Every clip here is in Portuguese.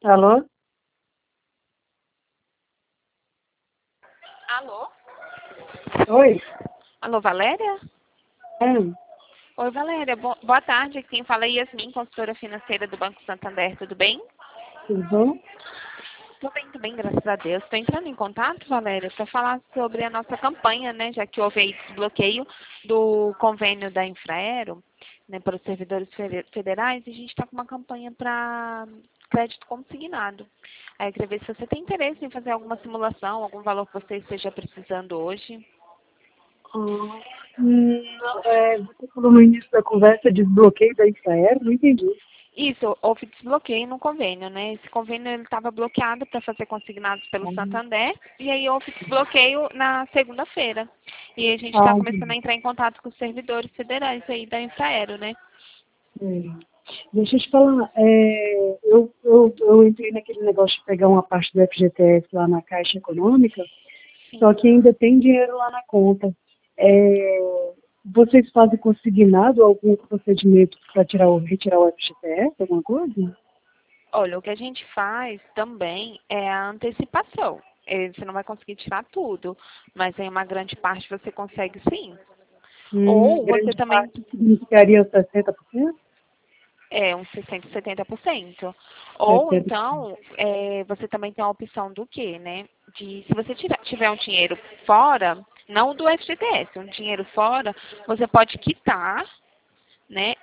Alô? Alô? Oi? Alô, Valéria? É, Oi, Valéria. Boa tarde. Quem fala é Yasmin, consultora financeira do Banco Santander. Tudo bem? tudo bom? Tudo bem, graças a Deus. Estou entrando em contato, Valéria, para falar sobre a nossa campanha, né? Já que houve aí desbloqueio do convênio da Infraero, né, para os servidores federais, e a gente está com uma campanha para crédito consignado. Aí eu queria ver se você tem interesse em fazer alguma simulação, algum valor que você esteja precisando hoje. Você falou no início da conversa de desbloqueio da Infraero, não entendi. Isso, houve desbloqueio no convênio, né? Esse convênio ele estava bloqueado para fazer consignados pelo Santander e aí houve desbloqueio na segunda-feira. E a gente está começando a Entendi. entrar em contato com os servidores federais aí da Infraero, né? É. Deixa eu te falar, eu entrei naquele negócio de pegar uma parte do FGTS lá na Caixa Econômica, só Sim. que ainda tem dinheiro lá na conta. É, vocês fazem consignado algum procedimento para retirar o FGTS, alguma coisa? Olha, o que a gente faz também é a antecipação. Você não vai conseguir tirar tudo, mas em uma grande parte você consegue sim. Ou você Grande também parte significaria 60%? uns 60, 70%. Ou 70%. então, você também tem a opção do quê, né? Se você tiver um dinheiro fora, não do FGTS, um dinheiro fora, você pode quitar, né?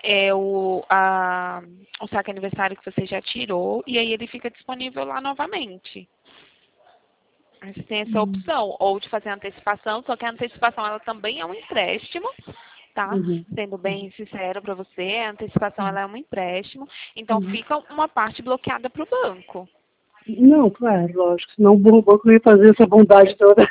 O saque aniversário que você já tirou e aí ele fica disponível lá novamente. Aí você tem essa Hum, opção, ou de fazer antecipação, só que a antecipação ela também é um empréstimo, tá? uhum, Sendo bem sincero para você, a antecipação ela é um empréstimo, então uhum. fica uma parte bloqueada para o banco. Não, claro, lógico. Senão o banco não ia fazer essa bondade toda.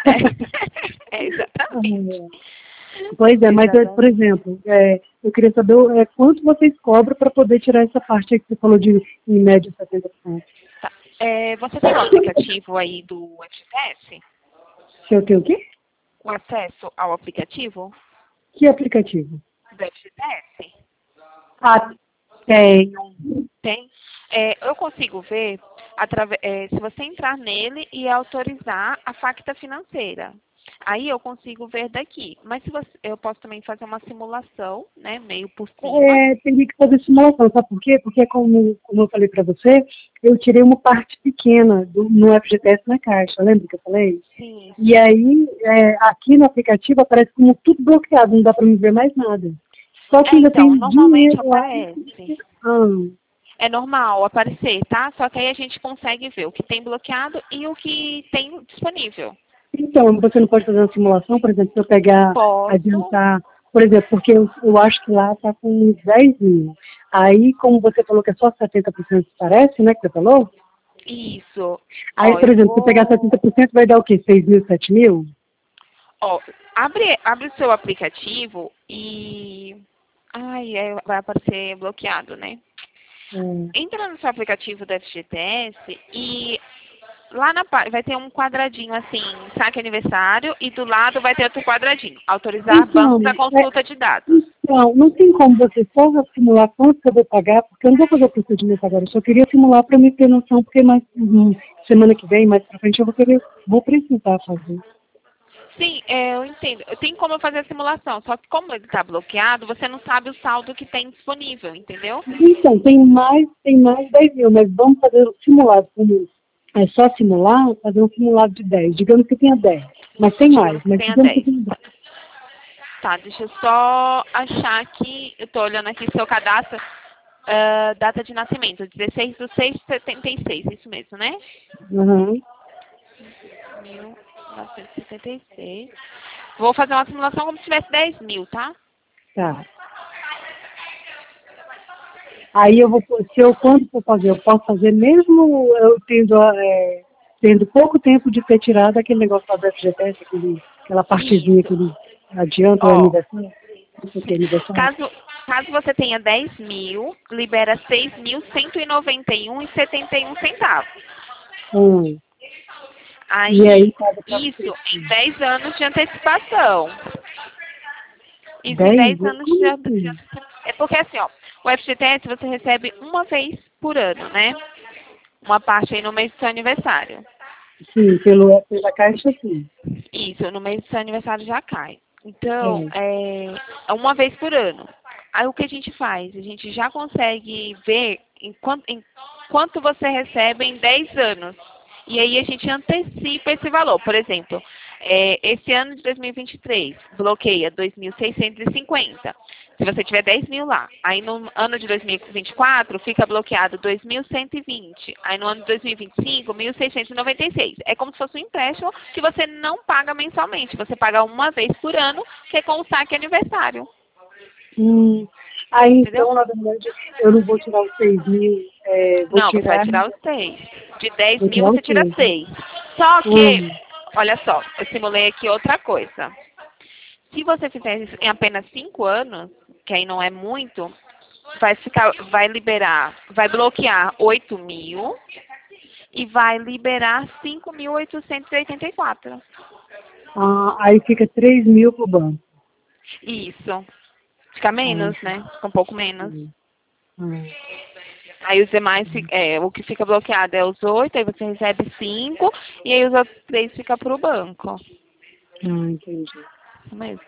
Exatamente. É. Pois é, mas, por Exatamente. exemplo, eu queria saber quanto vocês cobram para poder tirar essa parte aí que você falou de, em média, 70%. Tá. Você tem o aplicativo aí do FGTS? Se eu tenho o quê? O acesso ao aplicativo Que aplicativo? do FGTS? Ah, tenho. Tem. Eu consigo ver se você entrar nele e autorizar a facta financeira. Aí eu consigo ver daqui. Mas se eu posso também fazer uma simulação, né, meio por cima. Teria que fazer simulação, sabe por quê? Porque, como eu falei para você, eu tirei uma parte pequena no FGTS na Caixa, lembra que eu falei? Sim, E sim. aí, aqui no aplicativo aparece como tudo bloqueado, não dá para me ver mais nada. Só que ainda Então, tem normalmente dinheiro lá. aparece. Ah, É normal aparecer, tá? Só que aí a gente consegue ver o que tem bloqueado e o que tem disponível. então, você não pode fazer uma simulação, por exemplo, se eu pegar, Posso. adiantar, por exemplo, porque eu acho que lá está com uns 10 mil. Aí, como você falou que é só 70% parece, né, que você falou? Isso. Aí, Ó, por eu exemplo, se eu pegar vou. 70% vai dar o quê? 6 mil, 7 mil? Ó, abre o seu aplicativo e. Ai, vai aparecer bloqueado, né? Hum. Entra no seu aplicativo do FGTS e lá na parte vai ter um quadradinho assim, saque aniversário, e do lado vai ter outro quadradinho, autorizar banco Então, para é, consulta de dados. então, não tem como você só simular quanto que eu vou pagar, porque eu não vou fazer o procedimento agora. Eu só queria simular para me ter noção, porque mais semana que vem, mais para frente, vou precisar fazer. Sim, eu entendo. Tem como eu fazer a simulação, só que como ele está bloqueado, você não sabe o saldo que tem disponível, entendeu? Então, tem mais 10 mil, mas vamos fazer o simulado. Como é só simular, fazer um simulado de 10. Digamos que tenha 10, mas tem mais, Digamos que mas tenha digamos que 10. tenha 10. Tá, deixa eu só achar aqui. Eu tô olhando aqui seu cadastro. Data de nascimento, 16/6/76, isso mesmo, né? Uhum. 1976. Vou fazer uma simulação como se tivesse 10 mil, tá? Tá. Aí eu vou, se eu quando for fazer, eu posso fazer mesmo eu tendo pouco tempo de ter tirado aquele negócio lá do FGTS, aquela partezinha que Isso. ele adianta o Ó, aniversário, não sei o que é aniversário. caso você tenha 10 mil, libera 6.191,71 centavos. Hum. E aí Aí, paga para isso você. em 10 anos de antecipação. Isso em 10? 10 anos Como de assim? antecipação. É porque assim, ó, o FGTS você recebe uma vez por ano, né? uma parte aí no mês do seu aniversário. Sim, pela Caixa, sim. Isso, no mês do seu aniversário já cai. Então, é uma vez por ano. Aí o que a gente faz? A gente já consegue ver em quanto você recebe em 10 anos. E aí a gente antecipa esse valor. Por exemplo, esse ano de 2023, bloqueia 2.650. Se você tiver 10 mil lá. Aí no ano de 2024, fica bloqueado 2.120. Aí no ano de 2025, 1.696. É como se fosse um empréstimo que você não paga mensalmente. Você paga uma vez por ano, que é com o saque aniversário. Aí, Entendeu? então, na verdade, eu não vou tirar os 6 mil, vou Não, você vai tirar, tirar os 6. De 10 vou mil, tirar você os tira 6. 6. Só que, Hum, olha só, eu simulei aqui outra coisa. Se você fizer isso em apenas 5 anos, que aí não é muito, vai bloquear 8 mil e vai liberar 5.884. aí fica 3 mil pro banco. Isso. Fica menos, né? Fica um pouco menos. Sim. Ah, Aí os demais, o que fica bloqueado é os 8, aí você recebe 5, e aí os outros 3 ficam pro banco. entendi. Isso mesmo.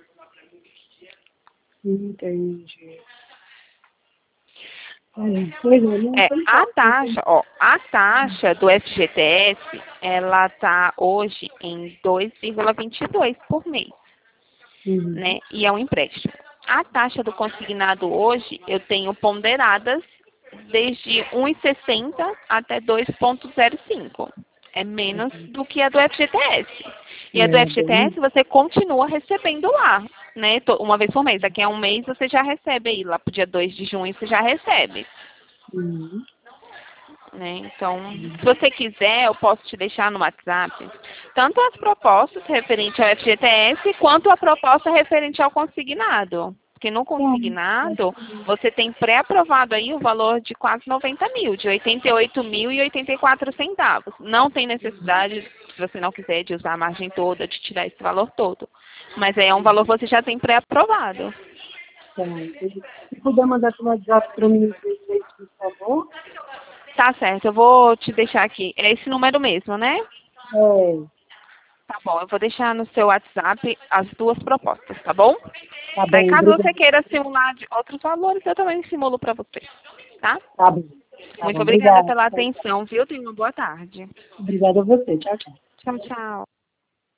Entendi. Pois é, não, então tá. A taxa do FGTS, ela tá hoje em 2,22 por mês, Uhum. né? E é um empréstimo. A taxa do consignado hoje, eu tenho ponderadas desde 1,60 até 2,05. É menos do que a do FGTS. E a do Bem, FGTS você continua recebendo lá, né? Uma vez por mês. Daqui a um mês você já recebe aí, lá pro dia 2 de junho você já recebe. uhum. Né? Então, se você quiser, eu posso te deixar no WhatsApp tanto as propostas referentes ao FGTS quanto a proposta referente ao consignado. Porque no consignado, você tem pré-aprovado aí o valor de quase 90 mil, de 88.084 centavos. Não tem necessidade, se você não quiser, de usar a margem toda, de tirar esse valor todo. Mas aí é um valor que você já tem pré-aprovado. Tá, entendi. Se puder mandar pelo WhatsApp para mim, por favor. Tá certo, eu vou te deixar aqui. É esse número mesmo, né? É, Tá bom, eu vou deixar no seu WhatsApp as duas propostas, tá bom? tá Aí bem, caso obrigada. você queira simular de outros valores, eu também simulo para você, tá? Tá bem. Tá Muito bom, obrigada obrigada. pela atenção, viu? Tenha uma boa tarde. Obrigada a você. Tchau, tchau. Tchau, tchau.